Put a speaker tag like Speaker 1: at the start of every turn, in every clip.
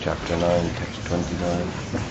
Speaker 1: chapter 9, text 29.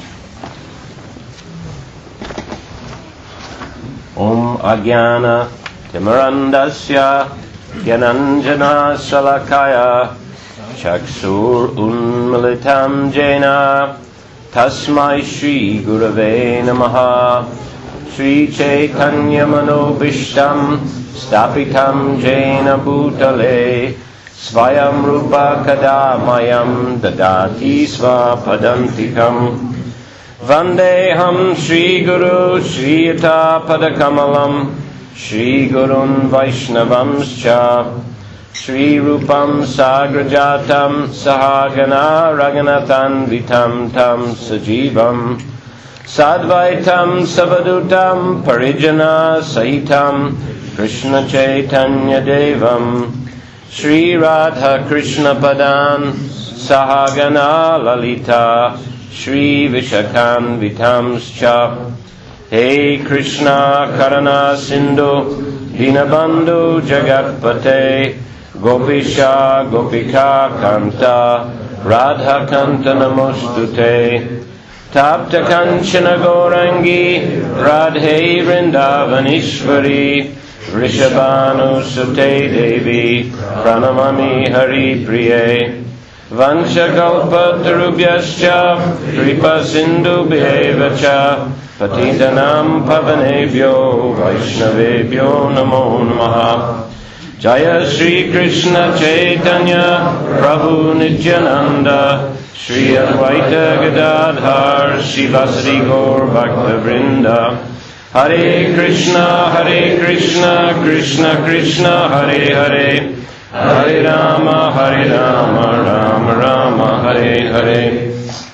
Speaker 1: Om Ajnana Timirandasya Gyananjana Salakaya Chakshur Unmilitam Jena Tasmai Shri Gurave Namaha Sri Chaitanya Manobishtam Stapitam Jena Bhutale Svayam Rupa Kadamayam Dadati Svapadantikam Vandeham Shri Guru Shri Yata Padakamalam Shri Gurun Vaishnavamscha Shri Rupam Sagrajatam Sahagana Raganathan Vitam Tam Sajivam Sadvaitam Savadutam Parijana Sahitam Krishna Chaitanya Devam Shri Radha Krishna Padan Sahagana Lalita Shri Vishakan Vitamscha Hey Krishna Karana Sindhu Dinabandhu Jagatpate Gopisha Gopika Kanta Radha Kanta Namostute Tapta Kanchana Gaurangi Radhe Vrindavanishvari Vrishabhanu Sute Devi Pranamami Hari Priye Vanchakalpa Tarubhyascha Kripa Sindhu Bhevacha Patitanam Pavanebhyo Vaishnavebhyo Namo Namaha Jaya Shri Krishna Chaitanya Prabhu Nityananda Shri Advaita Gadadhar Shivasri Gaur Bhakta Vrinda Hare Krishna Krishna Krishna Hare Hare Hare Rama Rama Rama Hare Hare.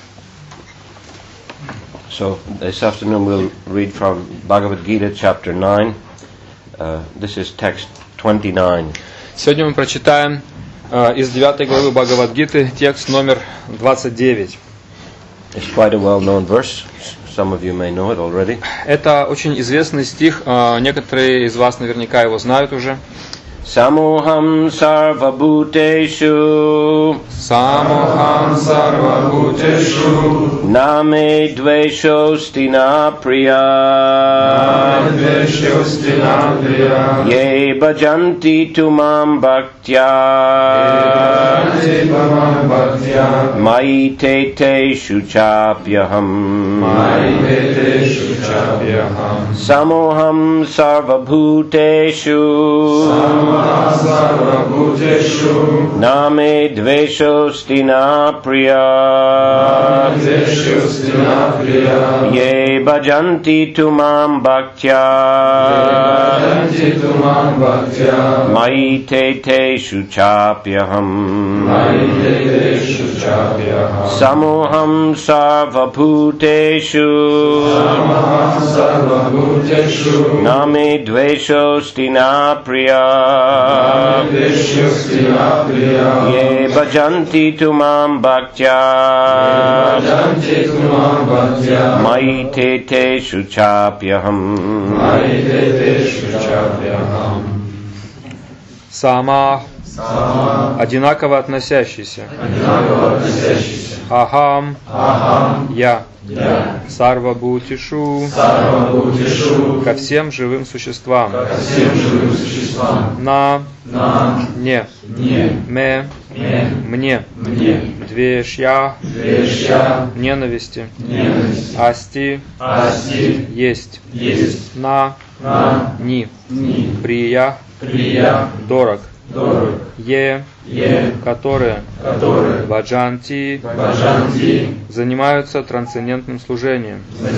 Speaker 1: So this afternoon we'll read from Bhagavad Gita chapter 9. This is text 29.
Speaker 2: Сегодня мы прочитаем из 9 главы Бхагавад-гиты текст номер 29.
Speaker 1: It's quite a well-known verse. Some of you may know it already.
Speaker 2: Это очень известный стих, некоторые из вас наверняка его знают уже.
Speaker 1: Samoham sarvabhuteshu
Speaker 2: Samoham sarvabhuteshu
Speaker 1: Name dveshosti na priya Ye bhajanti tumam bhaktya Mai te shuchapyaham Samoham sarvabhuteshu Name dveshosti na priya Ye bhajanti tumam bhaktya Mai te shuchapyaham Samoham sarvabhuteshu Name dveshosti na priya Ye bhajanti tumam bhaktya Mai te shuchapyaham
Speaker 2: Сама одинаково относящийся. Ахам я. Сарвабхутишу ко всем живым существам. На не ме мне двешья ненависти. Асти есть. На ни прия дорог. Е которые баджанти занимаются трансцендентным служением.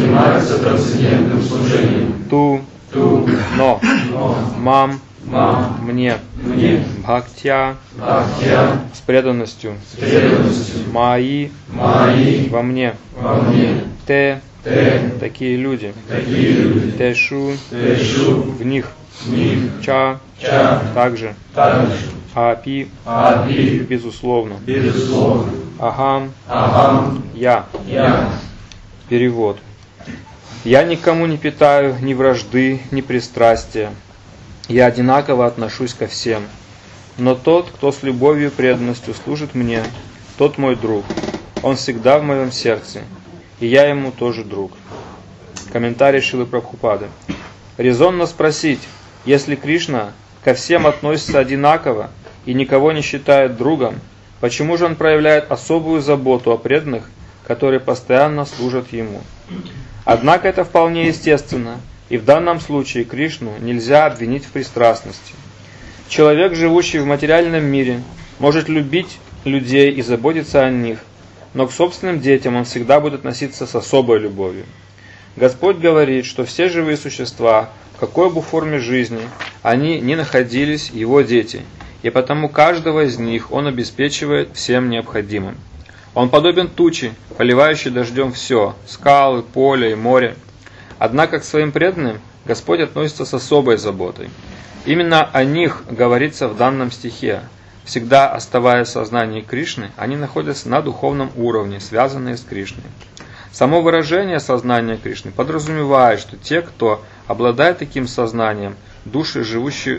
Speaker 2: Ту но мам мне бхактя с преданностью. Маи во мне. Те такие люди. Тешу в них. Ча также. Апи безусловно. Ахам я. Перевод. Я никому не питаю ни вражды, ни пристрастия. Я одинаково отношусь ко всем. Но тот, кто с любовью и преданностью служит мне, тот мой друг. Он всегда в моем сердце, и я ему тоже друг. Комментарий Шрилы Прабхупады. Резонно спросить, если Кришна ко всем относится одинаково и никого не считает другом, почему же он проявляет особую заботу о преданных, которые постоянно служат ему? Однако это вполне естественно, и в данном случае Кришну нельзя обвинить в пристрастности. Человек, живущий в материальном мире, может любить людей и заботиться о них, но к собственным детям он всегда будет относиться с особой любовью. Господь говорит, что все живые существа, в какой бы форме жизни они ни находились, его дети, и потому каждого из них он обеспечивает всем необходимым. Он подобен туче, поливающей дождем все – скалы, поле и море. Однако к своим преданным Господь относится с особой заботой. Именно о них говорится в данном стихе. Всегда оставаясь в сознании Кришны, они находятся на духовном уровне, связанные с Кришной. Само выражение сознания Кришны подразумевает, что те, кто обладает таким сознанием, это души, живущие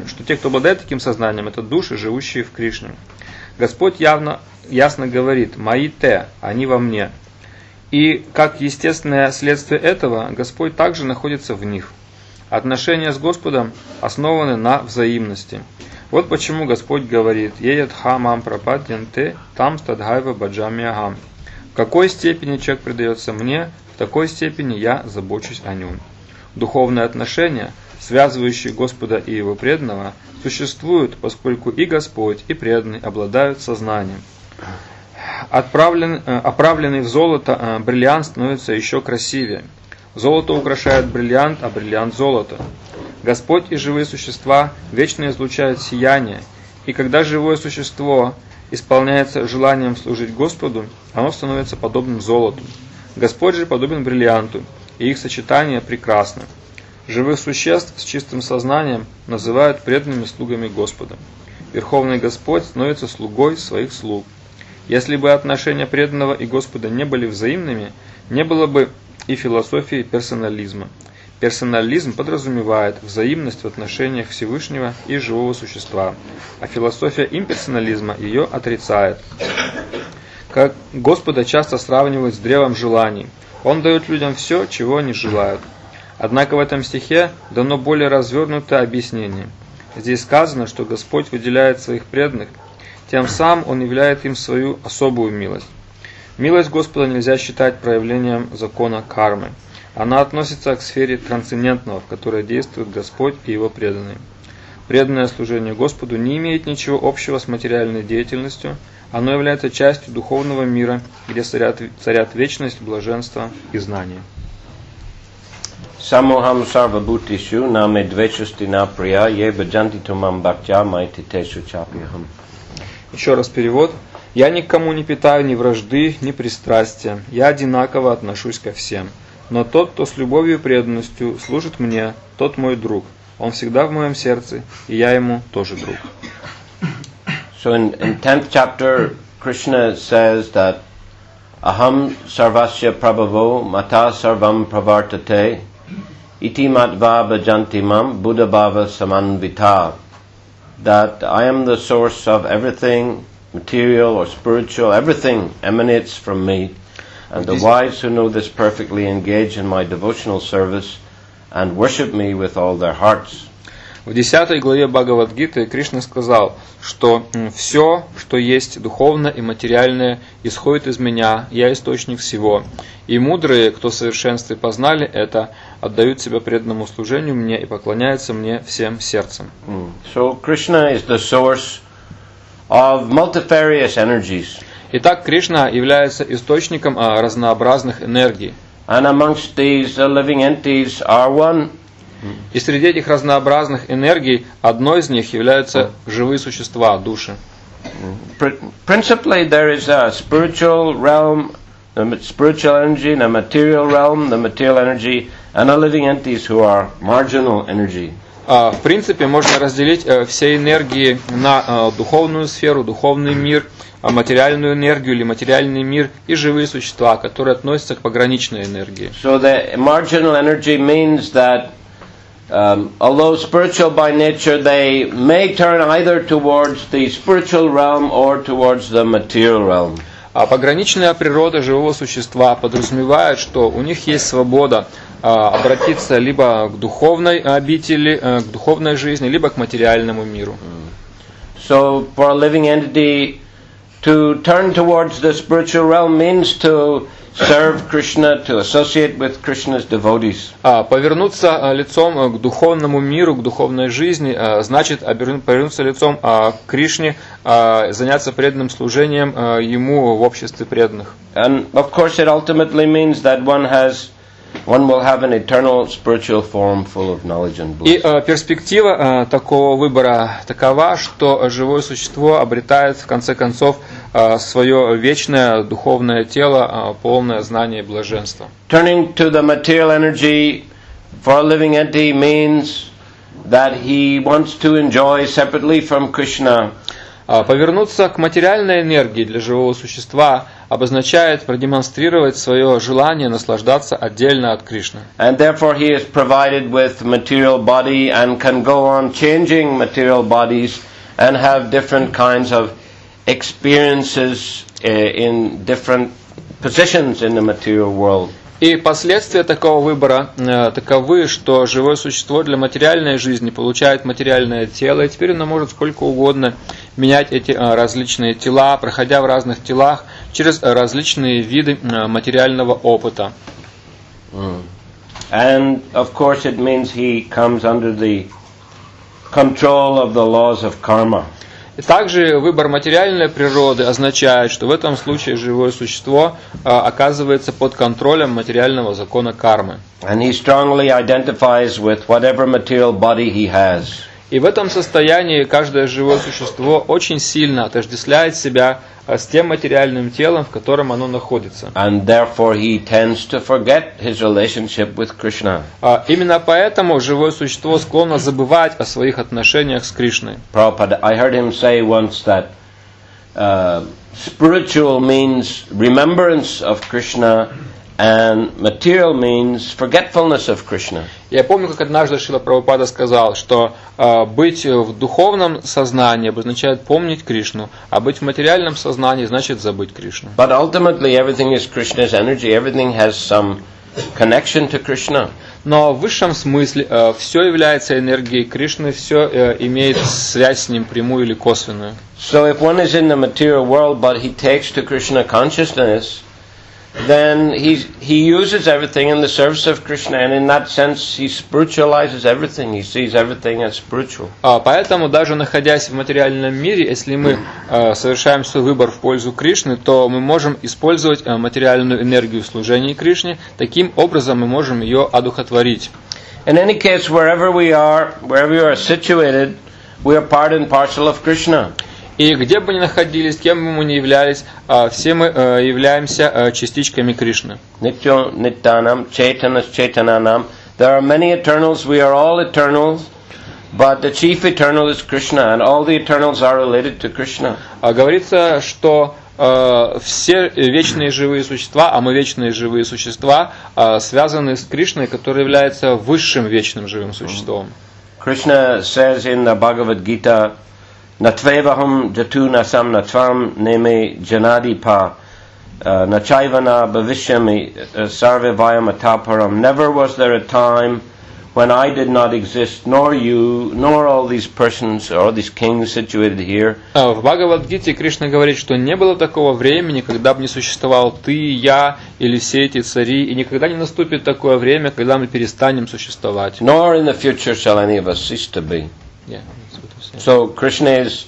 Speaker 2: в Кришне. Господь ясно говорит «мои те», они во мне. И как естественное следствие этого, Господь также находится в них. Отношения с Господом основаны на взаимности. Вот почему Господь говорит «Еят хамам прападьянте, там стадхайва баджамиагам». В какой степени человек предается мне, в такой степени я забочусь о нем. Духовные отношения, связывающие Господа и Его преданного, существуют, поскольку и Господь, и преданный обладают сознанием. Оправленный в золото бриллиант становится еще красивее. Золото украшает бриллиант, а бриллиант золото. Господь и живые существа вечно излучают сияние, и когда живое существо исполняется желанием служить Господу, оно становится подобным золоту. Господь же подобен бриллианту, и их сочетание прекрасно. Живых существ с чистым сознанием называют преданными слугами Господа. Верховный Господь становится слугой своих слуг. Если бы отношения преданного и Господа не были взаимными, не было бы и философии персонализма. Персонализм подразумевает взаимность в отношениях Всевышнего и живого существа, а философия имперсонализма ее отрицает. Как Господа часто сравнивают с древом желаний. Он дает людям все, чего они желают. Однако в этом стихе дано более развернутое объяснение. Здесь сказано, что Господь выделяет своих преданных, тем самым Он являет им свою особую милость. Милость Господа нельзя считать проявлением закона кармы. Она относится к сфере трансцендентного, в которой действует Господь и Его преданные. Преданное служение Господу не имеет ничего общего с материальной деятельностью, оно является частью духовного мира, где царят вечность, блаженство и знание.
Speaker 1: Samoham sarvabhutishu name dvechasti na priya ye bhajanti tumam bhaktya maititeshu chapyaham.
Speaker 2: Еще раз перевод. «Я никому не питаю ни вражды, ни пристрастия. Я одинаково отношусь ко всем. Но тот, кто с любовью и преданностью служит мне, тот мой друг. Он всегда в моем сердце, и я ему тоже друг».
Speaker 1: So in 10th chapter, Krishna says that aham sarvasya prabhavo mata sarvam pravartate iti matva bhajanti mam buddha bhava samanvita. That I am the source of everything, material or spiritual, everything emanates from me, and the wise who know this perfectly engage in my devotional service and worship me with all their hearts.
Speaker 2: В 10 главе Бхагавад-гиты Кришна сказал, что все, что есть духовное и материальное, исходит из меня, я источник всего. И мудрые, кто в совершенстве познали это, отдают себя преданному служению мне и поклоняются мне всем сердцем.
Speaker 1: So Krishna is the source of multifarious energies.
Speaker 2: Итак, Кришна является источником разнообразных энергий.
Speaker 1: And amongst these living entities are one.
Speaker 2: И среди этих разнообразных энергий одной из них являются живые существа, души.
Speaker 1: Principally there is a spiritual realm, the spiritual energy, and a material realm, the material energy, and a living entities who are marginal energy.
Speaker 2: В принципе, можно разделить все энергии на духовную сферу, духовный мир, материальную энергию или материальный мир и живые существа, которые относятся к пограничной энергии.
Speaker 1: So the marginal energy means that although spiritual by nature, they may turn either towards the spiritual realm or towards the material realm.
Speaker 2: Пограничная природа живого существа подразумевает, что у них есть свобода обратиться либо к духовной обители, к духовной жизни, либо к материальному миру.
Speaker 1: So for a living entity to turn towards the spiritual realm means to serve Krishna, to associate with Krishna's devotees.
Speaker 2: Повернуться лицом к духовному миру, к духовной жизни, значит повернуться лицом к Кришне, заняться преданным служением Ему в обществе преданных.
Speaker 1: And of course it ultimately means that one will have an eternal spiritual form full of knowledge and bliss.
Speaker 2: И перспектива такого выбора такова, что живое существо обретает в конце концов свое вечное духовное тело, полное знания и блаженства.
Speaker 1: Turning to the material energy for a living entity means that he wants to enjoy separately from Krishna.
Speaker 2: Повернуться к материальной энергии для живого существа обозначает продемонстрировать свое желание наслаждаться отдельно от Кришны.
Speaker 1: And therefore he is provided with material body and can go on changing material bodies and have different kinds of experiences in different positions in the material world.
Speaker 2: И последствия такого выбора таковы, что живое существо для материальной жизни получает материальное тело, и теперь оно может сколько угодно менять эти различные тела, проходя в разных телах через различные виды материального опыта.
Speaker 1: And of course it means he comes under the control of the laws of karma.
Speaker 2: И также выбор материальной природы означает, что в этом случае живое существо оказывается под контролем материального закона кармы.
Speaker 1: And he strongly identifies with whatever material body he has.
Speaker 2: И в этом состоянии каждое живое существо очень сильно отождествляет себя с тем материальным телом, в котором оно находится.
Speaker 1: And therefore he tends to forget his relationship with Krishna.
Speaker 2: Именно поэтому живое существо склонно забывать о своих отношениях с Кришной.
Speaker 1: Prabhupada, I heard him say once that spiritual means remembrance of Krishna and material means forgetfulness of Krishna.
Speaker 2: Я помню, как однажды Шрила Прабхупада сказал, что быть в духовном сознании обозначает помнить Кришну, а быть в материальном сознании значит забыть Кришну.
Speaker 1: But ultimately everything is Krishna's energy, everything has some connection to Krishna.
Speaker 2: Но в высшем смысле все является энергией Кришны, все имеет связь с ним прямую или косвенную.
Speaker 1: So if one is in the material world but he takes to Krishna consciousness, then he uses everything in the service of Krishna, and in that sense he spiritualizes everything. He sees everything as spiritual.
Speaker 2: Поэтому даже находясь в материальном мире, если мы совершаем свой выбор в пользу Кришны, то мы можем использовать материальную энергию в служении Кришне. Таким образом мы можем ее одухотворить.
Speaker 1: In any case, wherever we are situated, we are part and parcel of Krishna.
Speaker 2: И где бы ни находились, кем бы мы ни являлись, все мы являемся частичками Кришны.
Speaker 1: Nityo Nityanam, Chaitanas Chaitananam. There are many eternals, we are all eternals, but the chief eternal is Krishna, and all the eternals are related to Krishna.
Speaker 2: Говорится, что все вечные живые существа, а мы вечные живые существа, связаны с Кришной, который является высшим вечным живым существом.
Speaker 1: Krishna says in the Bhagavad Gita, Natvevaham jatu nasam natvam neme janadipa nachaivana bhavishyami sarve vayamataparam. Never was there a time when I did not exist, nor you, nor all these persons, or all these kings situated here.
Speaker 2: В Бхагавад-гите Кришна говорит, что не было такого времени, когда бы не существовал ты, я или все эти цари, и никогда не наступит такое время, когда мы перестанем существовать.
Speaker 1: Nor in the future shall any of us cease to be.
Speaker 2: Yeah.
Speaker 1: So Krishna is,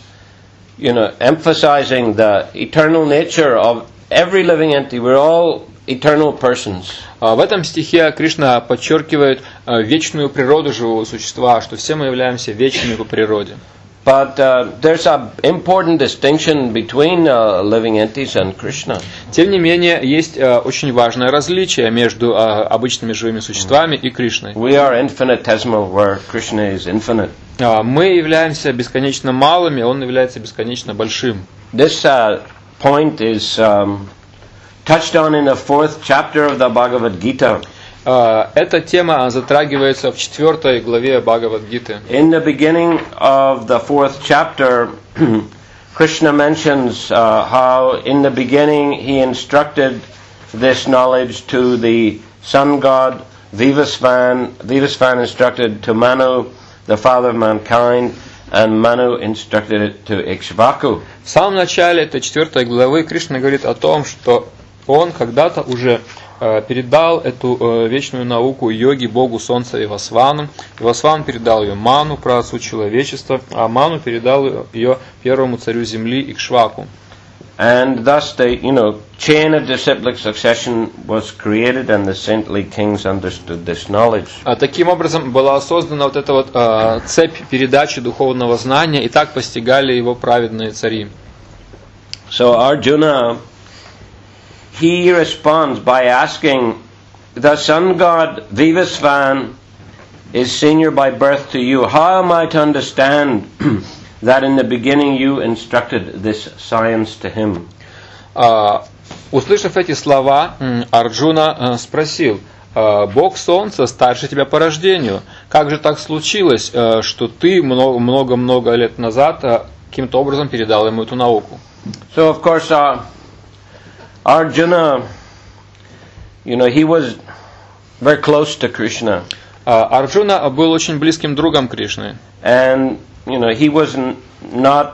Speaker 1: emphasizing the eternal nature of every living entity. We're all eternal persons.
Speaker 2: В этом стихе Кришна подчеркивает вечную природу живого существа, что все мы являемся вечными по природе.
Speaker 1: But there's an important distinction between living entities and Krishna.
Speaker 2: Тем не менее, есть очень важное различие между обычными живыми существами и Кришной.
Speaker 1: We are infinitesimal, where Krishna is infinite.
Speaker 2: Мы являемся бесконечно малыми, он является бесконечно большим.
Speaker 1: This point is touched on in the 4th chapter of the Bhagavad Gita.
Speaker 2: Эта тема затрагивается в 4 главе Бхагавад-гиты.
Speaker 1: In the beginning of the 4th chapter, Krishna mentions how in the beginning he instructed this knowledge to the sun god Vivasvan. Vivasvan instructed to Manu, the father of mankind, and Manu instructed it to Ikshvaku.
Speaker 2: В самом начале этой 4 главы Кришна говорит о том, что он когда-то уже передал эту вечную науку йоги, богу солнца Вивасвану. Вивасван передал ее Ману, праотцу человечества, а Ману передал ее первому царю земли Икшваку.
Speaker 1: And thus the, chain of disciplic succession was created, and the saintly kings understood this knowledge.
Speaker 2: Таким образом была создана вот эта вот цепь передачи духовного знания, и так постигали его праведные цари.
Speaker 1: So Arjuna, he responds by asking, the sun god Vivasvan is senior by birth to you. How am I to understand that in the beginning you instructed this science to him?
Speaker 2: Услышав эти слова, Арджуна спросил: Бог Солнца старше тебя по рождению. Как же так случилось, что ты много-много лет назад каким-то образом передал ему эту науку?
Speaker 1: So of course Arjuna, he was very close to Krishna.
Speaker 2: Арджуна был очень близким другом Кришны.
Speaker 1: And he was not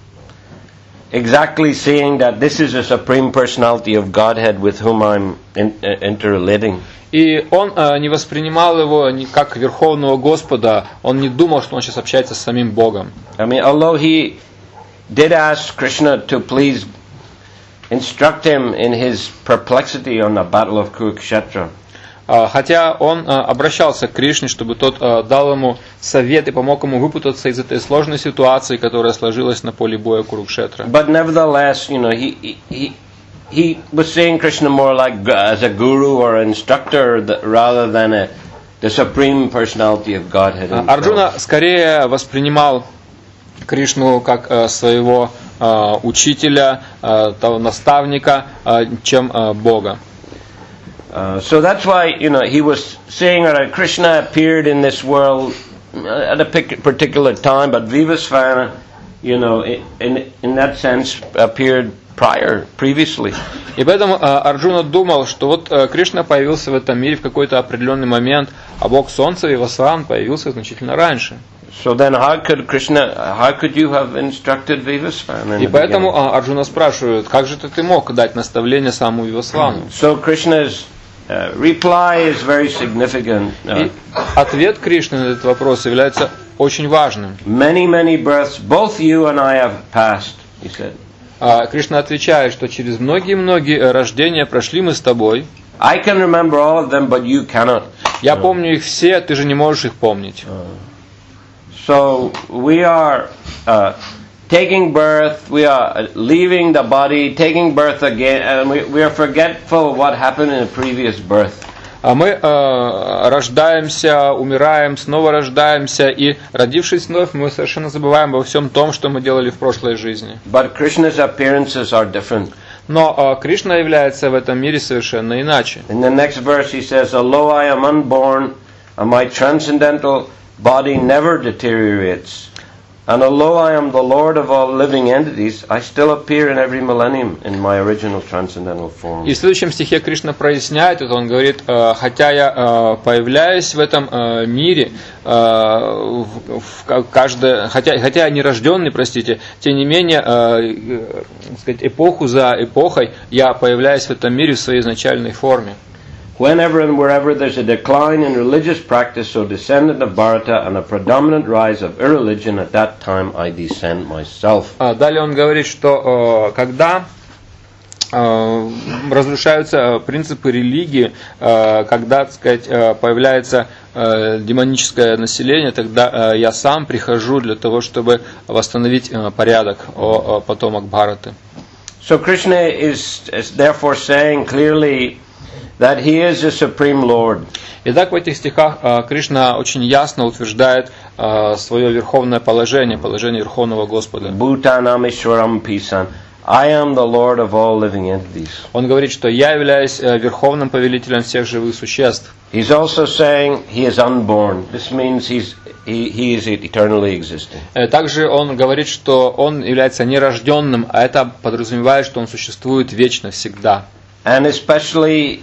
Speaker 1: exactly saying that this is a supreme personality of Godhead with whom I'm interrelating.
Speaker 2: И он не воспринимал его как Верховного Господа, он не думал, что он сейчас общается с самим Богом.
Speaker 1: I mean, although he did ask Krishna to please instruct him in his perplexity on the battle of Kurukshetra.
Speaker 2: Хотя он обращался к Кришне, чтобы тот дал ему совет и помог ему выпутаться из этой сложной ситуации, которая сложилась на поле боя Курукшетра.
Speaker 1: But nevertheless, he was seeing Krishna more like as a guru or an instructor rather than the supreme personality of Godhead.
Speaker 2: Арджуна скорее воспринимал Кришну как своего учителя, наставника, чем Бога.
Speaker 1: So that's why he was saying that Krishna appeared in this world at a particular time, but Vivasvana, in that sense, appeared previously.
Speaker 2: И поэтому Арджуна думал, что вот Кришна появился в этом мире в какой-то определенный момент, а Бог Солнца Вивасван появился значительно раньше.
Speaker 1: So then how could you have instructed Vivasvana?
Speaker 2: И поэтому Арджуна спрашивает, как же ты мог дать наставление самому Вивасвану?
Speaker 1: So Krishna's reply is very significant.
Speaker 2: И ответ Кришны на этот вопрос является очень важным.
Speaker 1: Many births, both you and I have passed, he said.
Speaker 2: Кришна отвечает, что через многие рождения прошли мы с тобой.
Speaker 1: I can remember all of them, but you cannot.
Speaker 2: Я помню их все, ты же не можешь их помнить.
Speaker 1: So we are taking birth, we are leaving the body, taking birth again, and we are forgetful what happened in a previous birth.
Speaker 2: Мы рождаемся, умираем, снова рождаемся, и родившись вновь, мы совершенно забываем обо всем том, что мы делали в прошлой жизни.
Speaker 1: But Krishna's appearances are different.
Speaker 2: Но Кришна является в этом мире совершенно иначе.
Speaker 1: In the next verse he says, although I am unborn, and my transcendental body never deteriorates, and although I am the Lord of all living entities, I still appear in every millennium in my original transcendental form.
Speaker 2: И в следующем стихе Кришна проясняет это, он говорит, хотя я появляюсь в этом мире, хотя я нерожденный, тем не менее, эпоху за эпохой я появляюсь в этом мире в своей изначальной форме.
Speaker 1: Whenever and wherever there's a decline in religious practice, so descendant of Bharata, and a predominant rise of irreligion, at that time I descend myself.
Speaker 2: Далее он говорит, что когда разрушаются принципы религии, когда, так сказать, появляется демоническое население, тогда я сам прихожу для того, чтобы восстановить порядок, о потомок Бхараты.
Speaker 1: So Krishna is therefore saying clearly that he is the supreme Lord.
Speaker 2: Итак, в этих стихах Кришна очень ясно утверждает свое верховное положение, положение Верховного Господа.
Speaker 1: Bhutanam Ishwaram Pisan. I am the Lord of all living entities.
Speaker 2: Он говорит, что я являюсь верховным повелителем всех живых существ.
Speaker 1: He's also saying he is unborn. This means he is eternally existing.
Speaker 2: Также он говорит, что он является нерожденным, а это подразумевает, что он существует вечно, всегда.
Speaker 1: And especially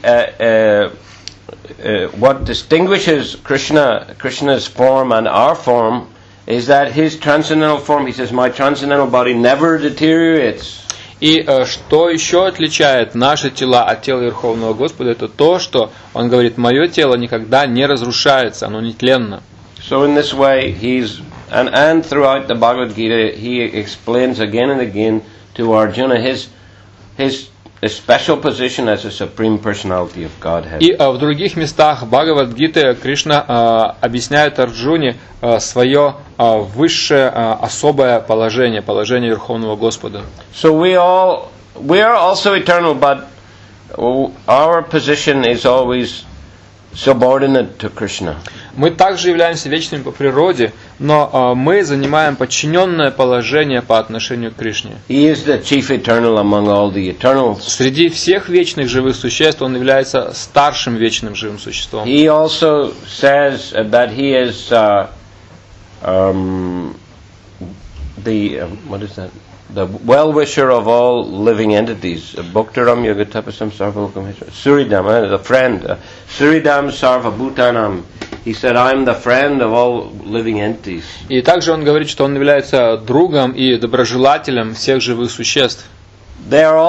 Speaker 1: what distinguishes Krishna's form and our form is that his transcendental form, he says, my transcendental body never deteriorates.
Speaker 2: И что еще отличает наши тела от тела Верховного Господа, это то, что он говорит, мое тело никогда не разрушается, оно нетленно.
Speaker 1: So in this way, and throughout the Bhagavad Gita, he explains again and again to Arjuna his special position as a supreme personality of Godhead.
Speaker 2: И в других местах Бхагавад-гиты Кришна объясняет Арджуне свое высшее особое положение, положение Верховного Господа.
Speaker 1: So we are also eternal, but our position is always subordinate to Krishna.
Speaker 2: Мы также являемся вечными по природе, но мы занимаем подчиненное положение по отношению к Кришне.
Speaker 1: He is the chief eternal among all the eternals.
Speaker 2: Среди всех вечных живых существ он является старшим вечным живым существом.
Speaker 1: He also says that he is the well-wisher of all living entities. Bhaktaram Yogatapasam Sarvalokam Suridam, the friend. Suridam Sarvabhutanam. He said, I am the friend of all living entities.
Speaker 2: И также он говорит, что он является другом и доброжелателем всех живых существ.
Speaker 1: We are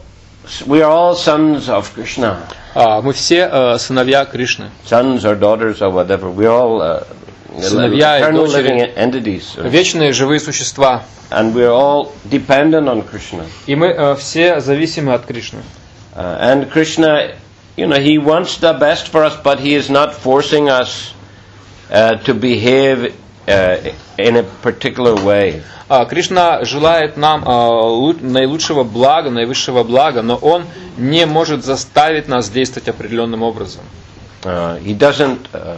Speaker 1: all sons of Krishna.
Speaker 2: Мы все сыновья Кришны.
Speaker 1: Sons or daughters or whatever. We are all eternal living entities.
Speaker 2: Вечные живые существа.
Speaker 1: And we are all dependent on Krishna.
Speaker 2: И мы все зависимы от Кришны.
Speaker 1: And Krishna, he wants the best for us, but he is not forcing us to behave in a particular way.
Speaker 2: Кришна желает нам наилучшего блага, наивысшего блага, но он не может заставить нас действовать определенным образом.
Speaker 1: He doesn't.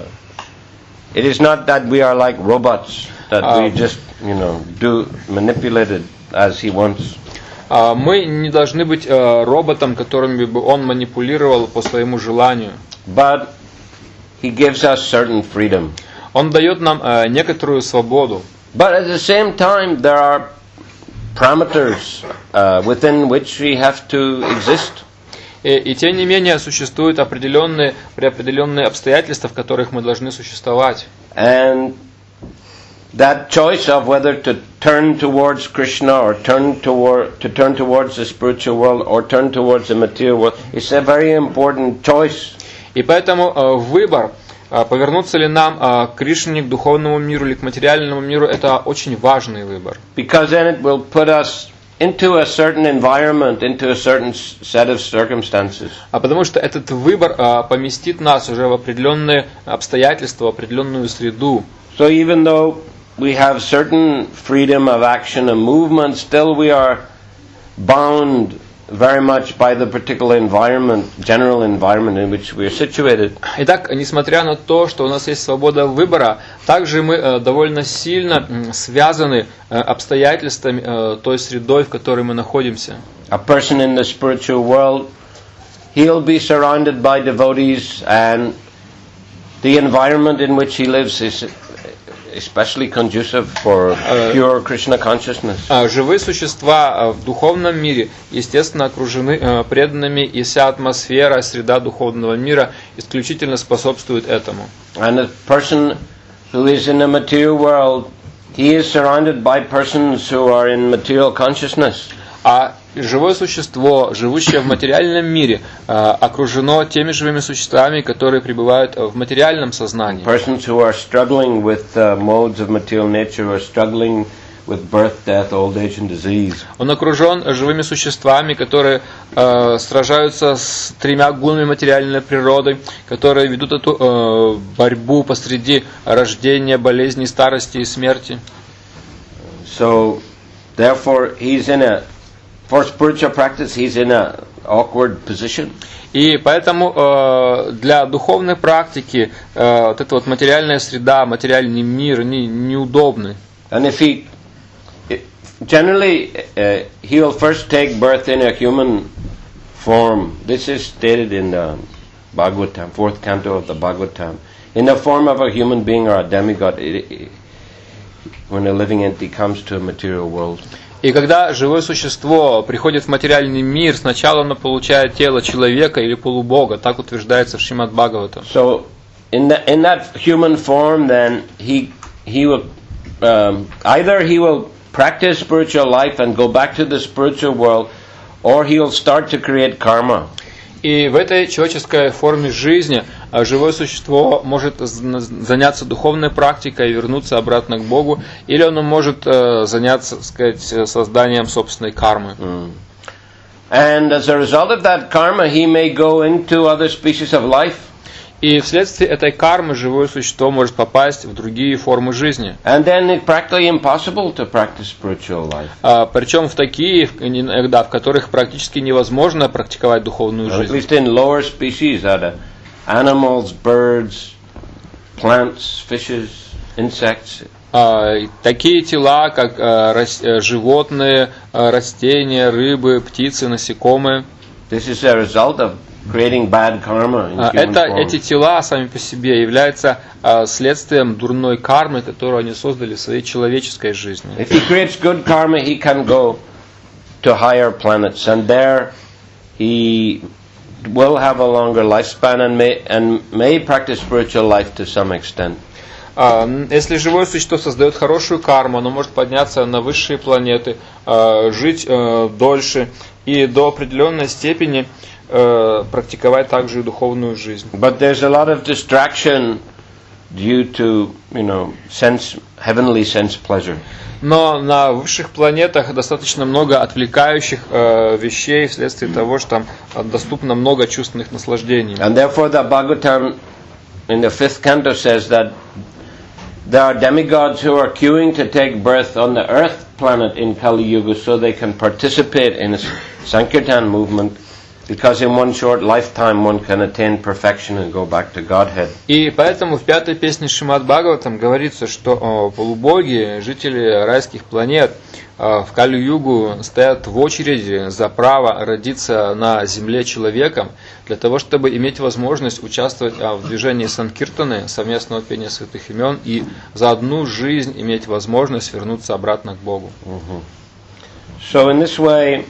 Speaker 1: It is not that we are like robots that we just, do manipulate it as he wants.
Speaker 2: Мы не должны быть роботом, которым бы он манипулировал по своему желанию.
Speaker 1: But he gives us certain freedom.
Speaker 2: Он дает нам некоторую свободу.
Speaker 1: But at the same time, there are parameters within which we have to exist.
Speaker 2: И тем не менее существуют определенные обстоятельства, в которых мы должны существовать.
Speaker 1: And that choice of whether to turn towards Krishna or turn towards the spiritual world or turn towards the material world is a very important choice.
Speaker 2: И поэтому выбор, повернуться ли нам к Кришне, к духовному миру или к материальному миру, это очень важный выбор.
Speaker 1: Because then it will put us into a certain environment, into a certain set of circumstances.
Speaker 2: Потому что этот выбор поместит нас уже в определенные обстоятельства, в определенную среду.
Speaker 1: So even though we have certain freedom of action and movement, still we are bound very much by the particular environment, general environment in which we are situated.
Speaker 2: Итак, несмотря на то, что у нас есть свобода выбора, также мы довольно сильно связаны обстоятельствами той средой, в которой мы находимся.
Speaker 1: A person in the spiritual world, he'll be surrounded by devotees, and the environment in which he lives is especially conducive for pure Krishna consciousness.
Speaker 2: Живые существа в духовном мире, естественно, окружены преданными, и вся атмосфера, среда духовного мира исключительно способствует этому.
Speaker 1: And a person who is in the material world, he is surrounded by persons who are in material consciousness.
Speaker 2: А живое существо, живущее в материальном мире, окружено теми живыми существами, которые пребывают в материальном сознании.
Speaker 1: Persons who are struggling with modes of material nature, or struggling with birth, death, old age and disease.
Speaker 2: Он окружен живыми существами, которые сражаются с тремя гунами материальной природы, которые ведут эту борьбу посреди рождения, болезни, старости и смерти.
Speaker 1: So, therefore, for spiritual practice, he's in an awkward position.
Speaker 2: И поэтому для духовной практики вот эта вот материальная среда, материальный мир, они неудобны.
Speaker 1: And if generally, he will first take birth in a human form. This is stated in the Bhagavatam, 4th canto of the Bhagavatam. In the form of a human being or a demigod, when a living entity comes to a material world.
Speaker 2: И когда живое существо приходит в материальный мир, сначала оно получает тело человека или полубога, так утверждается в Шримад Бхагаватам.
Speaker 1: So, in that human form, then he will either he will practice spiritual life and go back to the spiritual world, or he will start to create karma.
Speaker 2: И в этой человеческой форме жизни живое существо может заняться духовной практикой и вернуться обратно к Богу, или оно может заняться, так сказать, созданием собственной кармы.
Speaker 1: And as a result of that karma, he may go into other species of life.
Speaker 2: И вследствие этой кармы живое существо может попасть в другие формы жизни.
Speaker 1: And then it's practically impossible to practice spiritual life.
Speaker 2: Причем в такие, иногда, в которых практически невозможно практиковать духовную жизнь.
Speaker 1: At least in lower species, animals, birds, plants, fishes, insects.
Speaker 2: Такие тела, как животные, растения, рыбы, птицы, насекомые.
Speaker 1: This is a result of creating bad karma in human form.
Speaker 2: Эти тела сами по себе являются следствием дурной кармы, которую они создали в своей человеческой жизни.
Speaker 1: If he creates good karma, he can go to higher planets, and there he will have a longer lifespan and may practice spiritual life to some extent.
Speaker 2: Если живое существо создает хорошую карму, оно может подняться на высшие планеты, жить дольше и до определенной степени практиковать также и духовную жизнь.
Speaker 1: But there's a lot of distraction due to, heavenly sense pleasure.
Speaker 2: Но на высших планетах достаточно много отвлекающих вещей вследствие того, что там доступно много чувственных наслаждений.
Speaker 1: And therefore the Bhagavatam in the 5th canto says that there are demigods who are queuing to take birth on the earth planet in Kali Yuga so they can participate in a Sankirtan movement. Because in one short lifetime one can attain perfection and go back to Godhead.
Speaker 2: И поэтому в 5-й песне Шримад Бхагаватам говорится, что полубоги, жители райских планет, в Кали-югу стоят в очереди за право родиться на земле человеком, для того, чтобы иметь возможность участвовать в движении Санкиртаны, совместного пения святых имен, и за одну жизнь иметь возможность вернуться обратно к Богу.
Speaker 1: So in this way,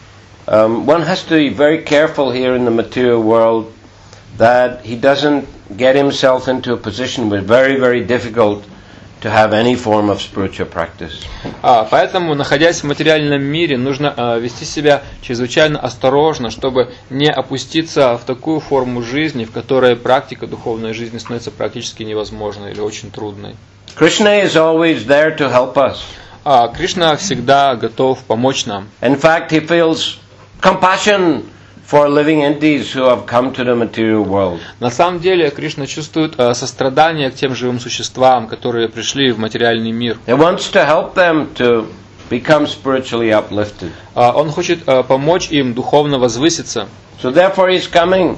Speaker 1: one has to be very careful here in the material world that he doesn't get himself into a position where it's very, very difficult to have any form of spiritual practice.
Speaker 2: Поэтому, находясь в материальном мире, нужно вести себя чрезвычайно осторожно, чтобы не опуститься в такую форму жизни, в которой практика духовной жизни становится практически невозможной или очень трудной.
Speaker 1: Krishna is always there to help us.
Speaker 2: Кришна всегда готов помочь нам.
Speaker 1: In fact, he feels compassion for living entities who have come to the material world.
Speaker 2: На самом деле, Кришна чувствует сострадание к тем живым существам, которые пришли в материальный мир.
Speaker 1: He wants to help them to become spiritually uplifted.
Speaker 2: Он хочет помочь им духовно возвыситься.
Speaker 1: So therefore he's coming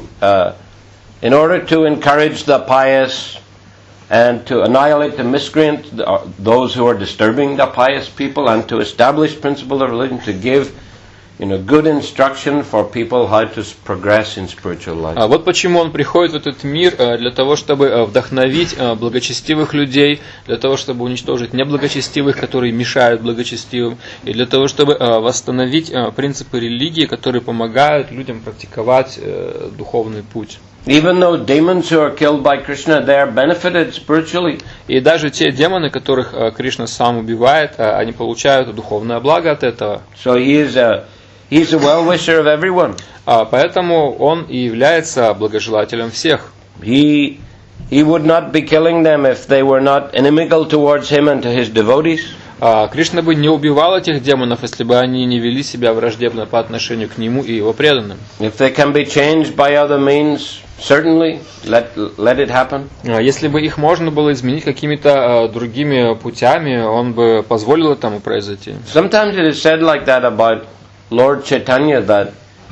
Speaker 1: in order to encourage the pious and to annihilate the miscreant, those who are disturbing the pious people, and to establish principles of religion, to give good instruction for people how to progress in spiritual life.
Speaker 2: Вот почему он приходит в этот мир, для того, чтобы вдохновить благочестивых людей, для того, чтобы уничтожить неблагочестивых, которые мешают благочестивым, и для того, чтобы восстановить принципы религии, которые помогают людям практиковать духовный путь.
Speaker 1: Even though demons who are killed by Krishna, they are benefited spiritually.
Speaker 2: И даже те демоны, которых Кришна сам убивает, они получают духовное благо от этого.
Speaker 1: So he's a well-wisher of everyone.
Speaker 2: Поэтому он и является благожелателем всех.
Speaker 1: He would not be killing them if they were not inimical towards him and to his devotees.
Speaker 2: Кришна бы не убивал этих демонов, если бы они не вели себя враждебно по отношению к нему и его преданным.
Speaker 1: If they can be changed by other means, certainly let it happen.
Speaker 2: Если бы их можно было изменить какими-то другими путями, он бы позволил этому произойти.
Speaker 1: Sometimes it is said like that about Lord Chaitanya, that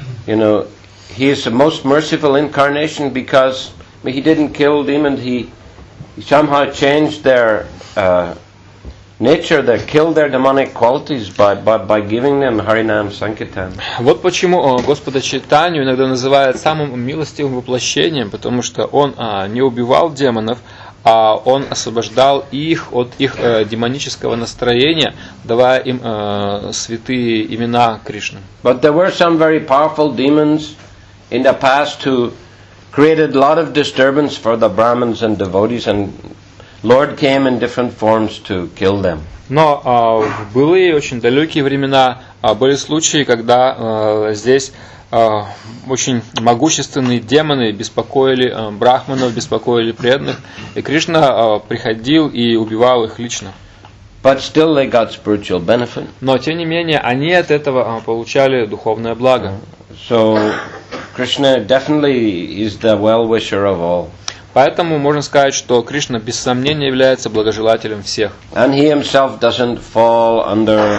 Speaker 1: he is the most merciful incarnation because he didn't kill demons. He somehow changed their nature that killed their demonic qualities by giving them Harinam Sankirtan.
Speaker 2: Вот почему Господа Чайтанью иногда называют самым милостивым воплощением, потому что Он не убивал демонов, а Он освобождал их от их демонического настроения, давая им святые имена Кришны.
Speaker 1: But there were some very powerful demons in the past who created a lot of disturbance for the Brahmins and devotees, and Lord came in different forms to kill them.
Speaker 2: Но в былые, очень далекие времена были случаи, когда здесь очень могущественные демоны беспокоили брахманов, беспокоили преданных, и Кришна приходил и убивал их лично.
Speaker 1: But still they got spiritual benefit.
Speaker 2: Но тем не менее они от этого получали духовное благо.
Speaker 1: So Krishna definitely is the well-wisher of all.
Speaker 2: Поэтому можно сказать, что Кришна без сомнения является благожелателем всех.
Speaker 1: And he himself doesn't fall under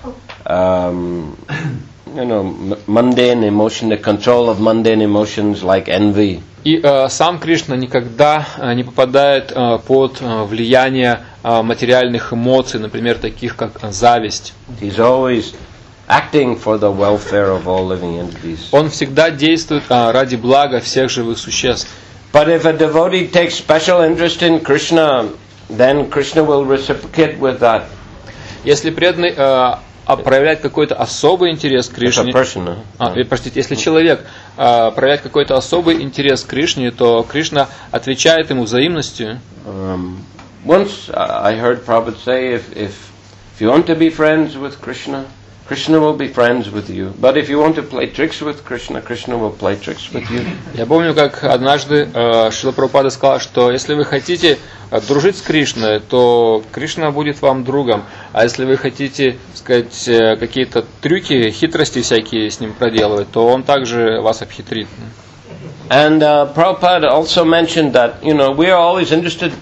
Speaker 1: mundane emotion, the control of mundane emotions like envy.
Speaker 2: И сам Кришна никогда не попадает под влияние материальных эмоций, например, таких как зависть.
Speaker 1: He's always acting for the welfare of all living entities.
Speaker 2: Он всегда действует ради блага всех живых существ.
Speaker 1: But if a devotee takes special interest in Krishna, then Krishna will reciprocate with that.
Speaker 2: Если преданный проявляет какой-то особый интерес к Кришне, если человек проявляет какой-то особый интерес к Кришне, то Кришна отвечает ему взаимностью.
Speaker 1: Once I heard Prabhupada say, if you want to be friends with Krishna, Krishna will be friends with you. But if you want to play tricks with Krishna, Krishna will play tricks with you.
Speaker 2: Я помню, как однажды Шрила Прабхупада сказал, что если вы хотите дружить с Кришной, то Кришна будет вам другом. А если вы хотите, сказать, какие-то трюки, хитрости всякие с ним проделывать, то он также вас обхитрит.
Speaker 1: And Prabhupada also mentioned that, we are always interested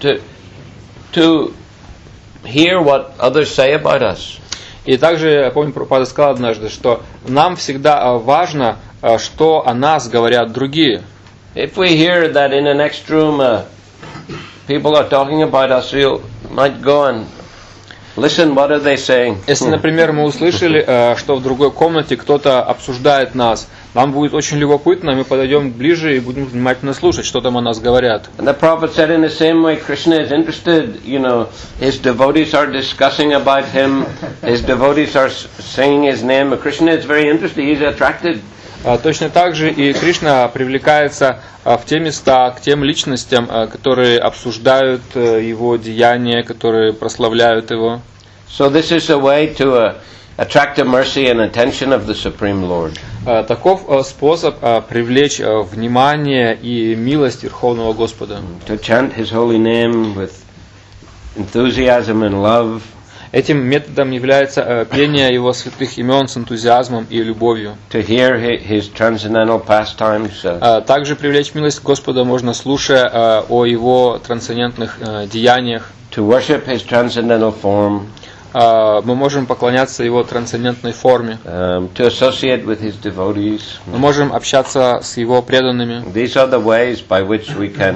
Speaker 1: to hear what others say about us.
Speaker 2: И также, я помню, Прабхупада сказал однажды, что нам всегда важно, что о нас говорят другие.
Speaker 1: If we hear that in the next room people are talking about us, we might go and listen, what are they saying?
Speaker 2: Если, например, мы услышали, что в другой комнате кто-то обсуждает нас, нам будет очень любопытно, мы подойдем ближе и будем внимательно слушать, что там о нас говорят.
Speaker 1: And the Prophet said in the same way, Krishna is interested, his devotees are discussing about him, his devotees are saying his name, but Krishna is very interested, he's attracted.
Speaker 2: Точно так же и Кришна привлекается в те места, к тем личностям, которые обсуждают его деяния, которые прославляют его.
Speaker 1: So this is a way to attract the mercy and attention of the Supreme Lord.
Speaker 2: Таков способ привлечь внимание и милость Верховного Господа.
Speaker 1: To chant His holy name with enthusiasm and love.
Speaker 2: Этим методом является пение Его святых имен с энтузиазмом и любовью.
Speaker 1: To hear His transcendental pastimes.
Speaker 2: Также привлечь милость Господа можно, слушая о Его трансцендентных деяниях.
Speaker 1: To worship His transcendental form.
Speaker 2: Мы можем поклоняться Его трансцендентной форме.
Speaker 1: To associate with His devotees.
Speaker 2: Мы можем общаться с Его преданными.
Speaker 1: These are the ways by which we can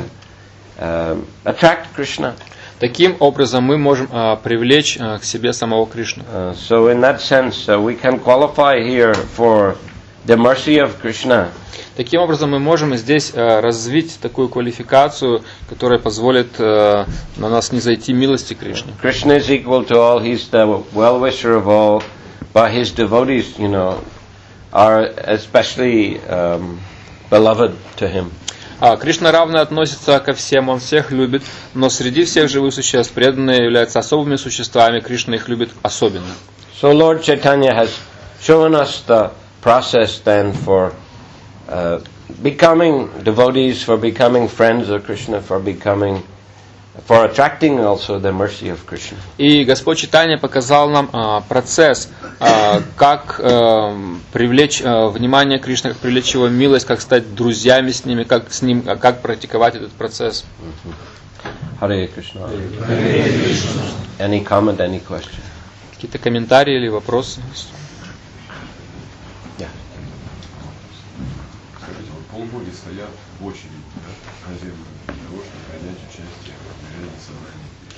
Speaker 1: attract Krishna.
Speaker 2: Таким образом мы можем привлечь к себе самого Кришну.
Speaker 1: So in that sense, we can qualify here for the mercy of Krishna.
Speaker 2: Таким образом мы можем здесь развить такую квалификацию, которая позволит на нас не зайти милости Кришны.
Speaker 1: Krishna is equal to all; he's the well-wisher of all, but his devotees, are especially beloved to him.
Speaker 2: Кришна равно относится ко всем, он всех любит, но среди всех живых существ преданные являются особыми существами, Кришна их любит особенно.
Speaker 1: So Lord Chaitanya has shown us the process then for becoming devotees, for becoming friends of Krishna, for attracting also the mercy of Krishna.
Speaker 2: И Господь Чайтанья показал нам процесс, как привлечь внимание Кришны, как привлечь его милость, как стать друзьями с ними, как практиковать этот процесс.
Speaker 1: Hare Krishna. Any comment, any question?
Speaker 2: Какие-то комментарии или вопросы?
Speaker 3: Полгода стоят в очереди на землю для того, чтобы принять участие в движении собрания.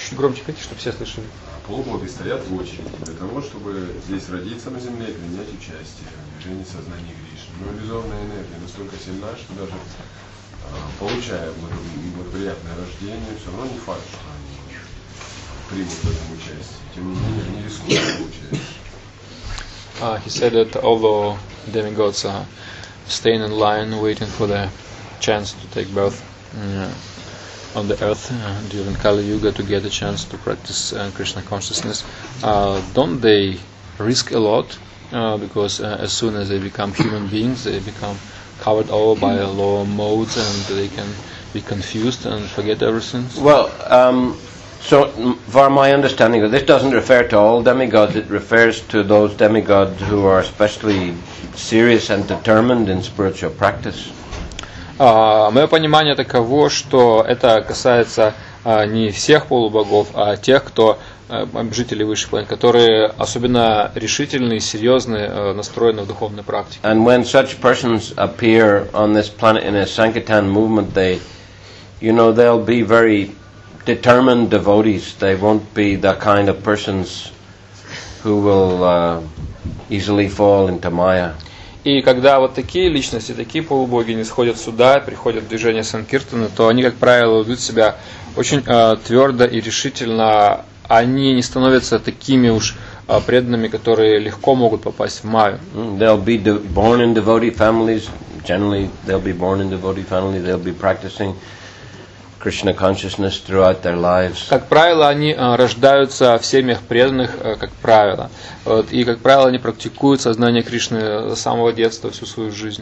Speaker 2: Чуть громче говорите, чтобы все слышали.
Speaker 3: Полубоги стоят в очереди для того, чтобы здесь родиться на земле и принять участие в движении сознания Кришны. Но иллюзорная энергия настолько сильна, что даже получая благоприятное рождение, все равно не факт, что они примут в этом участие. Тем не менее, они рискуют получать.
Speaker 2: He said that although demigods are staying in line, waiting for the chance to take birth on the earth during Kali Yuga to get a chance to practice Krishna consciousness, don't they risk a lot? Because as soon as they become human beings, they become covered over by lower modes, and they can be confused and forget everything.
Speaker 1: Well, so for my understanding, this doesn't refer to all demigods. It refers to those demigods who are especially serious and determined in spiritual practice.
Speaker 2: Мое понимание таково, что это касается не всех полубогов, а тех, кто жители высших планет, которые особенно решительны и серьезны, настроены в духовной практике.
Speaker 1: And when such persons appear on this planet in a Sankirtan movement, they'll be very determined devotees. They won't be the kind of persons who will easily fall into Maya.
Speaker 2: И когда вот такие личности, такие полубоги не сходят сюда, приходят в движение Санкиртана, то они, как правило, ведут себя очень твердо и решительно. Они не становятся такими уж преданными, которые легко могут попасть в Майю.
Speaker 1: They'll be born in devotee families. Generally, they'll be born in devotee families. They'll be practicing Krishna consciousness throughout their lives.
Speaker 2: Как правило, они рождаются в семьях преданных, как правило. И, как правило, они практикуют сознание Кришны с самого детства, всю свою жизнь.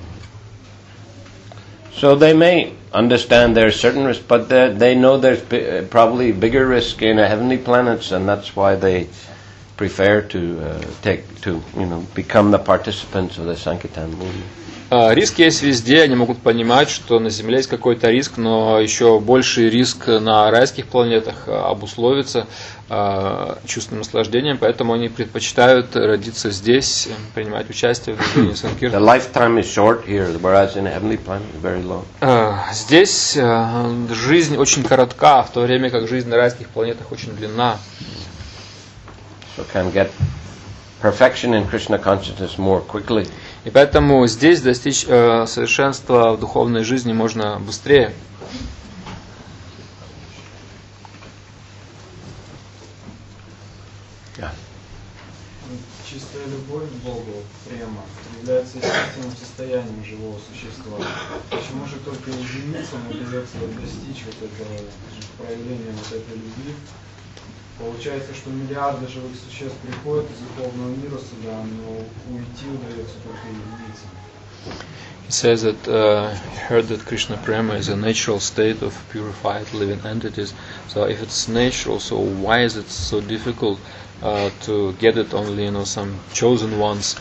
Speaker 1: So they may understand there's certain risk, but they know there's probably bigger risk in heavenly planets, and that's why they prefer to become the participants of the Sankirtan movement.
Speaker 2: Риск есть везде, они могут понимать, что на Земле есть какой-то риск, но еще больший риск на райских планетах обусловится чувственным наслаждением, поэтому они предпочитают родиться здесь, принимать участие в движении Санкиртана.
Speaker 1: The lifetime is short here, whereas in a heavenly planet is very long.
Speaker 2: Здесь жизнь очень коротка, в то время как жизнь на райских планетах очень длинна.
Speaker 1: So can get perfection in Krishna consciousness more quickly.
Speaker 2: И поэтому здесь достичь совершенства в духовной жизни можно быстрее.
Speaker 4: Чистая любовь к Богу, према, является естественным состоянием живого существа. Почему же только единицам удается достичь вот этого проявления вот этой любви? Получается, что миллиарды живых существ приходят из духовного мира сюда, но уйти удается только единицам.
Speaker 2: He says that he heard that Krishna Prema is a natural state of purified living entities. So if it's natural, so why is it so difficult to get it? Only some chosen ones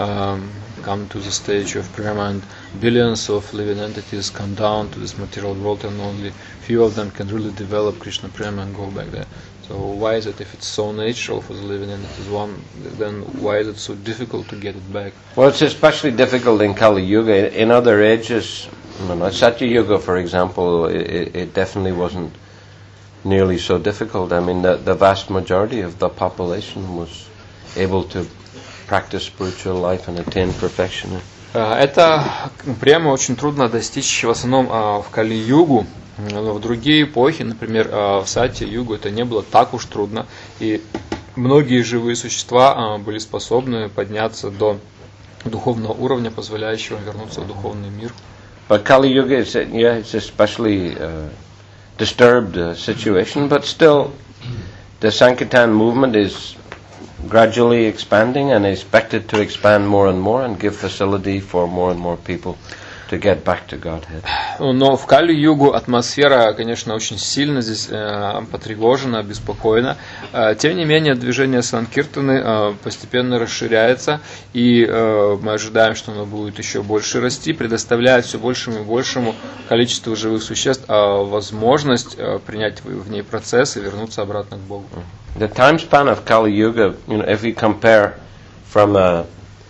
Speaker 2: come to the stage of Prema, and billions of living entities come down to this material world, and only few of them can really develop Krishna Prema and go back there. So why is it, if it's so natural for the living entities one, then why is it so difficult to get it back?
Speaker 1: Well, it's especially difficult in Kali Yuga. In other ages, Satya Yuga, for example, it definitely wasn't nearly so difficult. I mean, the vast majority of the population was able to practice spiritual life and attain perfection.
Speaker 2: Это прямо очень трудно достичь в основном в Кали-югу. Но в другие эпохи, например, в Сатья-югу, это не было так уж трудно, и многие живые существа были способны подняться до духовного уровня, позволяющего вернуться в духовный мир.
Speaker 1: But Kali Yuga is it's especially disturbed situation, but still the Sankirtan movement is gradually expanding and is expected to expand more and more and give facility for more and more people to get back to Godhead.
Speaker 2: Но в Кали-югу атмосфера, конечно, очень сильно здесь потревожена, обеспокоена. Тем не менее, движение Санкиртаны постепенно расширяется, и мы ожидаем, что оно будет еще больше расти, предоставляя все большему и большему количеству живых существ возможность принять в ней процесс и вернуться обратно к Богу.
Speaker 1: The time span of Kali Yuga, if we compare from a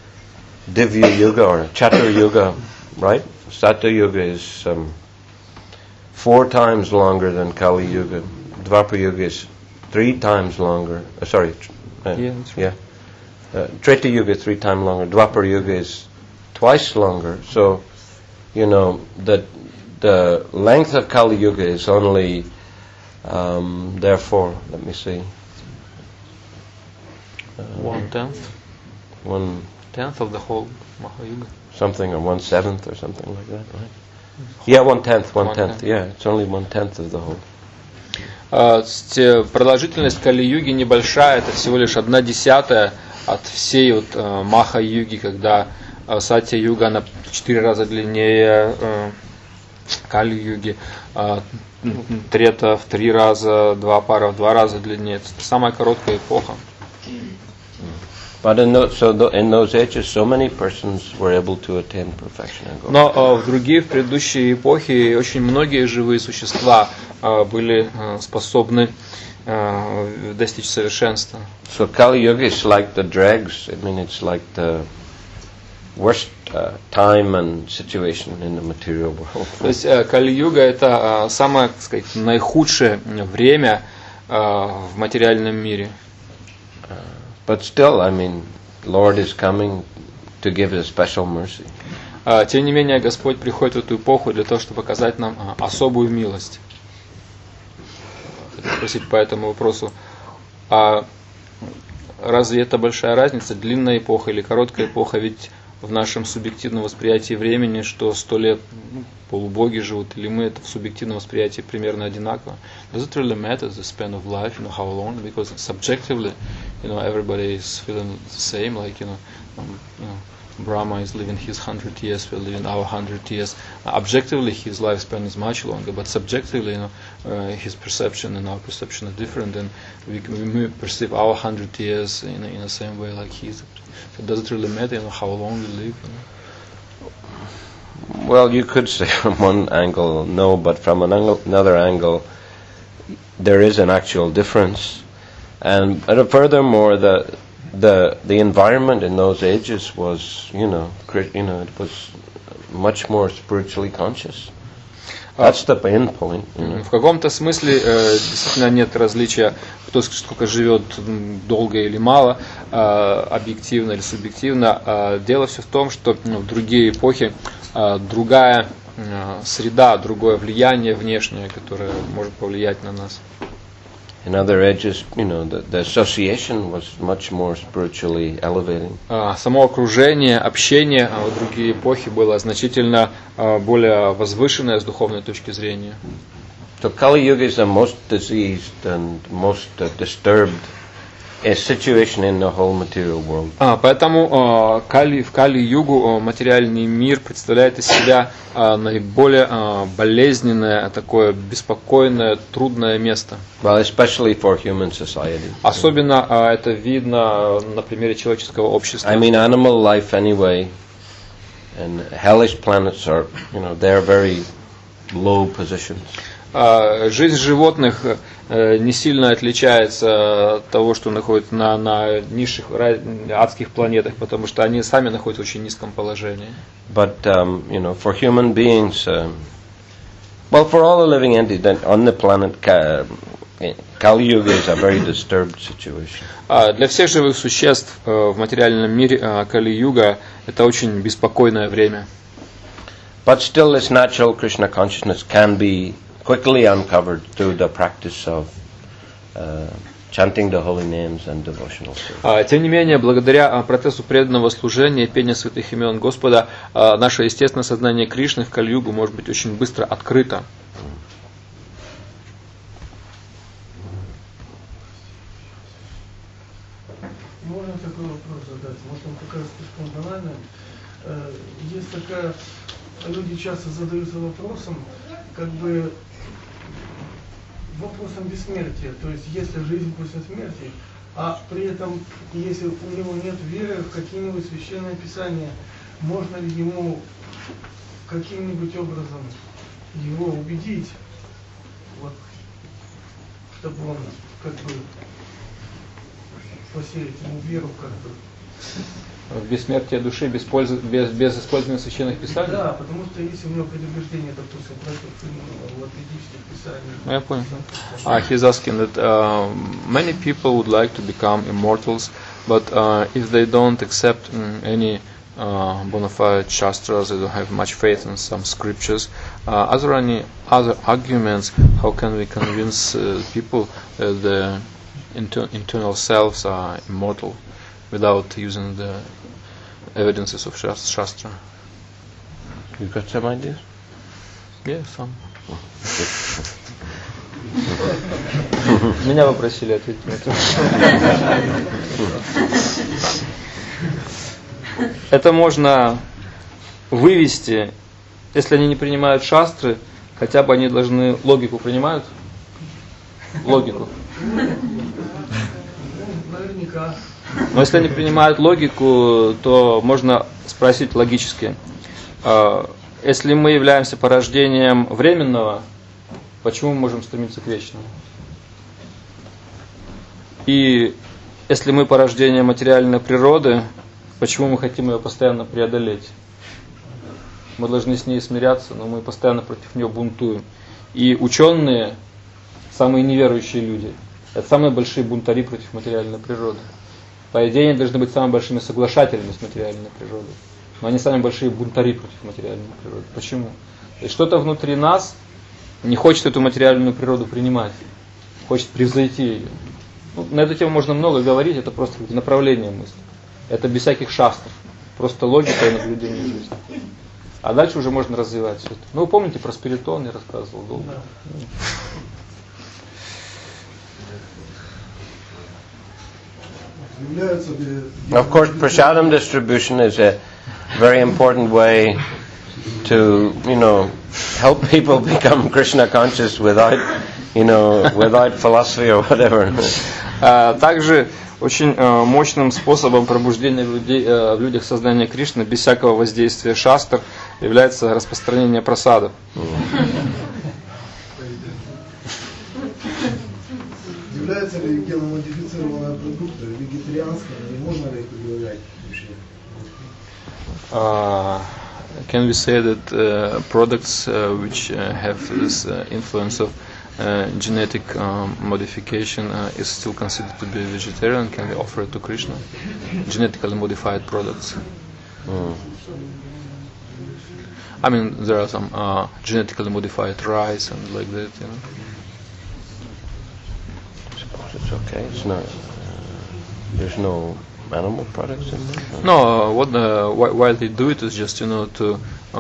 Speaker 1: Divya Yuga or a Chatur Yuga, right? Satya Yuga is 4 times longer than Kali Yuga. Dwapara Yuga is 3 times longer. Treta Yuga is 3 times longer. Dwapara Yuga is twice longer. So, that the length of Kali Yuga is only, therefore, let me see.
Speaker 2: 1/10. 1/10 of the whole Mahayuga.
Speaker 1: Something, or 1/7 or something like that, right? Yeah, 1/10. Yeah, it's only 1/10 of the whole.
Speaker 2: Продолжительность Кали-юги небольшая, это всего лишь 1/10 от всей вот Маха-юги, когда Сатья-юга она в 4 раза длиннее Кали-юги, Трета в 3 раза, Двапара в 2 раза длиннее. Это самая короткая эпоха.
Speaker 1: But in those ages, so many persons were able to attain perfection and go.
Speaker 2: Но в предыдущие эпохи очень многие живые существа были способны достичь совершенства.
Speaker 1: So Kali Yuga is like the dregs. I mean, it's like the worst time and situation in the material world.
Speaker 2: То есть Кали-юга это самое, так сказать, наихудшее время в материальном мире.
Speaker 1: But still, I mean, Lord is coming to give us special mercy.
Speaker 2: Тем не менее, Господь приходит в эту эпоху для того, чтобы показать нам особую милость. Хочу спросить по этому вопросу, а разве это большая разница, длинная эпоха или короткая эпоха? Ведь в нашем субъективном восприятии времени, что 100 лет полубоги живут, или мы это в субъективном восприятии примерно одинаково. Does it really matter the span of life, how long? Because subjectively, everybody is feeling the same, like, Brahma is living his 100 years, we're living our 100 years. Objectively, his lifespan is much longer, but subjectively, his perception and our perception are different, and we perceive our 100 years in the same way like his. So does it really matter, how long we live?
Speaker 1: Well, you could say from one angle, no, but from another angle, there is an actual difference. And furthermore, the environment in those ages was, it was much more spiritually conscious. That's the main point.
Speaker 2: В каком-то смысле действительно нет различия, кто сколько живет, долго или мало, объективно или субъективно. Дело все в том, что в другие эпохи другая среда, другое влияние внешнее, которое может повлиять на нас.
Speaker 1: In other ages, the association was much more spiritually elevating.
Speaker 2: Само окружение, общение в другие эпохи было значительно более возвышенное с духовной точки зрения.
Speaker 1: So Kali Yuga is the most diseased and most disturbed situation in the whole material world.
Speaker 2: Поэтому в Кали-югу материальный мир представляет из себя наиболее болезненное, такое беспокойное, трудное место.
Speaker 1: Well, especially for human society.
Speaker 2: Особенно это видно на примере человеческого общества.
Speaker 1: I mean, animal life anyway, and hellish planets are, they're very low positions.
Speaker 2: Жизнь животных не сильно отличается от того, что находится на низших адских планетах, потому что они сами находятся в очень низком положении.
Speaker 1: But for human beings, for all the living entities on the planet, Kali Yuga is a very disturbed situation.
Speaker 2: Для всех живых существ в материальном мире Кали-юга это очень беспокойное время.
Speaker 1: But still, this natural Krishna consciousness can be quickly uncovered through the practice of chanting the holy names and devotional service.
Speaker 2: Тем не менее, благодаря процессу преданного служения и пения святых имен Господа, наше естественное сознание Кришны в Кали-югу может быть очень быстро открыто.
Speaker 5: Можно такой вопрос задать? Может, он как раз слишком банальный. Есть такая... Люди часто задаются вопросом, вопросом бессмертия, то есть есть ли жизнь после смерти, а при этом, если у него нет веры в какие-нибудь священные писания, можно ли ему каким-нибудь образом его убедить, чтобы он посеять ему веру
Speaker 2: в бессмертие души без использования священных писаний?
Speaker 5: Да, потому что если у него предубеждение, допустим, против латвийских писаний.
Speaker 2: Я понял. He's asking that many people would like to become immortals, but if they don't accept any bona fide shastras, they don't have much faith in some scriptures, are there any other arguments? How can we convince people that the internal selves are immortal without using the evidences of Shastra?
Speaker 1: You got some ideas?
Speaker 2: Yeah, some. Меня попросили ответить на это. Это можно вывести, если они не принимают шастры, хотя бы они должны логику принимают? Логику.
Speaker 5: Наверняка.
Speaker 2: Но если они принимают логику, то можно спросить логически. Если мы являемся порождением временного, почему мы можем стремиться к вечному? И если мы порождение материальной природы, почему мы хотим ее постоянно преодолеть? Мы должны с ней смиряться, но мы постоянно против нее бунтуем. И ученые, самые неверующие люди, это самые большие бунтари против материальной природы. По идее, они должны быть самыми большими соглашателями с материальной природой. Но они самые большие бунтари против материальной природы. Почему? То есть что-то внутри нас не хочет эту материальную природу принимать, хочет превзойти ее. На эту тему можно много говорить, это просто направление мысли. Это без всяких шастр, просто логика и наблюдение жизни. А дальше уже можно развивать все это. Вы помните про Спиритон, я рассказывал долго.
Speaker 1: Of course, prasadam distribution is a very important way to, help people become Krishna conscious without philosophy or whatever.
Speaker 2: Также очень мощным способом пробуждения в людях сознания Кришны без всякого воздействия шастр является распространение прасадов.
Speaker 6: Являются ли геномодифицированные продукты вегетарианскими, и можно ли их предлагать вообще?
Speaker 2: Can we say that products which have this influence of genetic modification is still considered to be vegetarian? Can we offer it to Krishna? Genetically modified products. I mean, there are some genetically modified rice and like that,
Speaker 1: I suppose it's okay. It's not. There's no animal products in there.
Speaker 2: No, why they do it is just to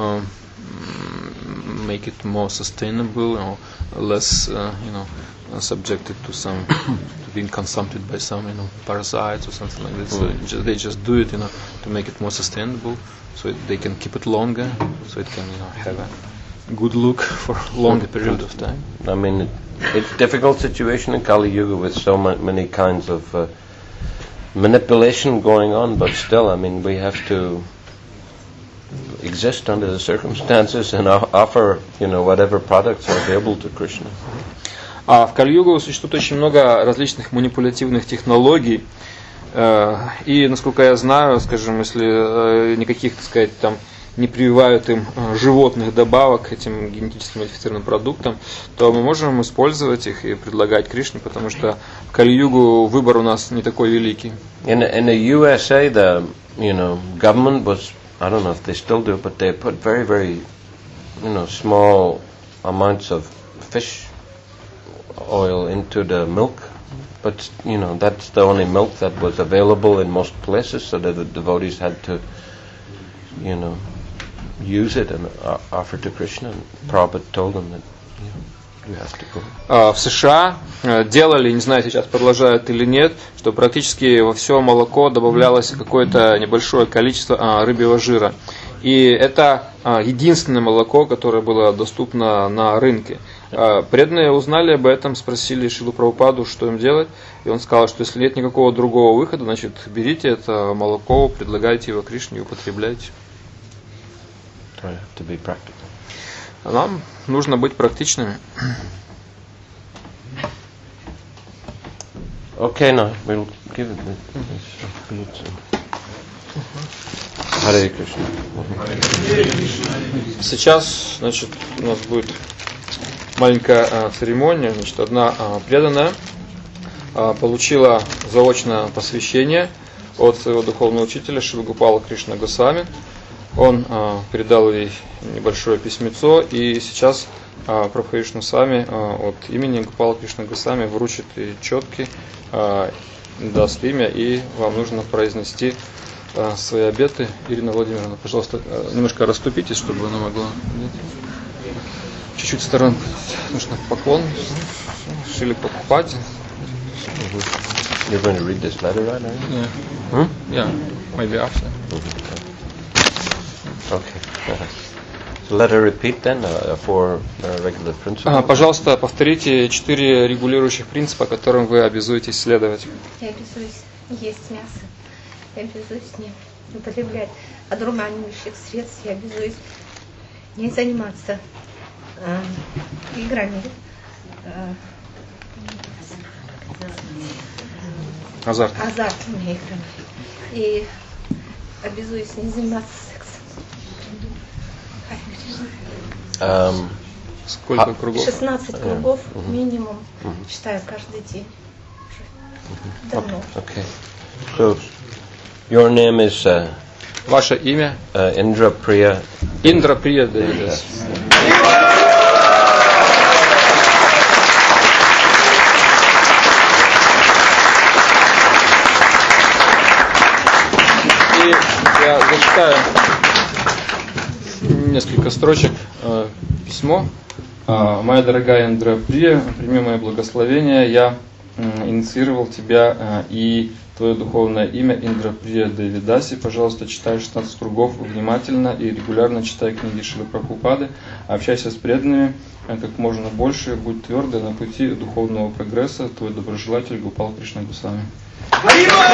Speaker 2: make it more sustainable, less subjected to some to being consumed by some parasites or something like that. So they just do it to make it more sustainable, so they can keep it longer, so it can have a good look for a longer period of time.
Speaker 1: I mean, it's a difficult situation in Kali Yuga with so many kinds of manipulation going on, but still, I mean, we have to exist under the circumstances and offer, whatever products are available to Krishna.
Speaker 2: А в Кали-югу существует очень много различных манипулятивных технологий, и, насколько я знаю, скажем, если никаких, так сказать, там не прививают им животных добавок к этим генетически модифицированным продуктам, то мы можем использовать их и предлагать Кришне, потому что в Кали-югу выбор у нас не такой великий.
Speaker 1: In the USA, the government was, I don't know if they still do, but they put very, very, small amounts of fish oil into the milk. But, that's the only milk that was available in most places, so that the devotees had to, use it and offer to Krishna. And Prabhupada told them that, you have to go.
Speaker 2: В США делали, не знаю, сейчас продолжают или нет, что практически во все молоко добавлялось какое-то небольшое количество рыбьего жира. И это единственное молоко, которое было доступно на рынке. Преданные узнали об этом, спросили Шрилу Прабхупаду, что им делать. И он сказал, что если нет никакого другого выхода, значит, берите это молоко, предлагайте его Кришне и употребляйте.
Speaker 1: To be practical.
Speaker 2: Нам нужно быть практичными.
Speaker 1: Okay, now we'll give it this. Харе Кришна.
Speaker 2: Сейчас, значит, у нас будет маленькая церемония. Значит, одна преданная получила заочное посвящение от своего духовного учителя Шрила Гопала Кришна Госвами. Он передал ей небольшое письмецо, и сейчас Прабху Вишну Свами от имени Гопала Кришна Госвами вручит ей четки, даст имя, и вам нужно произнести свои обеты. Ирина Владимировна, пожалуйста, немножко расступитесь, чтобы она могла чуть-чуть в сторону. Нужно поклон. Шили покупать.
Speaker 1: You're going to read this letter right now?
Speaker 2: Yeah. Yeah, maybe after.
Speaker 1: Okay. So let her repeat then for regular principles.
Speaker 2: Пожалуйста, повторите 4 регулирующих принципа, которым вы обязуетесь следовать.
Speaker 7: Я обязуюсь есть мясо. Я обязуюсь не употреблять одурманивающих средств. Я обязуюсь не заниматься играми. Азартными играми. И обязуюсь не заниматься сексом.
Speaker 2: Сколько кругов?
Speaker 7: 16 кругов минимум. Читаю каждый день. Давно.
Speaker 1: Okay. So your name is
Speaker 2: Ваше имя?
Speaker 1: Indra Priya.
Speaker 2: Индра Прия Девидас. И я зачитаю несколько строчек письмо. Моя дорогая Индра Прия, прими мое благословение. Я инициировал тебя и твое духовное имя Индра Прия Девидаси. Пожалуйста, читай 16 кругов внимательно и регулярно читай книги Шрилы Прабхупады. Общайся с преданными как можно больше, будь твердой на пути духовного прогресса. Твой доброжелатель Гопал Кришна Госвами.